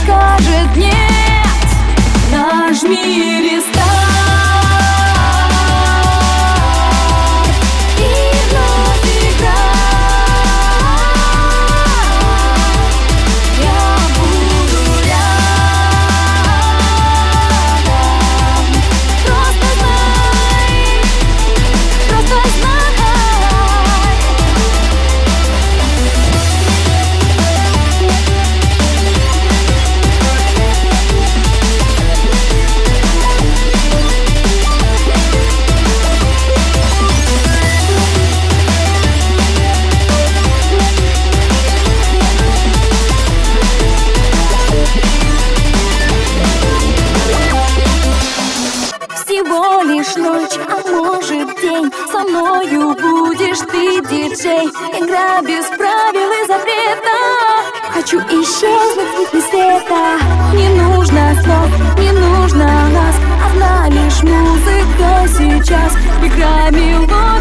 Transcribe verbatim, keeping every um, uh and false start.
скажет нет. Нажми рестарт и вновь играй. Я буду рядом. Просто знай, просто знай. Всего лишь ночь, а может день. Со мною будешь ты, диджей. Игра без правил и запрета. Хочу исчезнуть в ритме света. Не нужно слов, не нужно нас. Одна лишь музыка сейчас. Игра мелодия.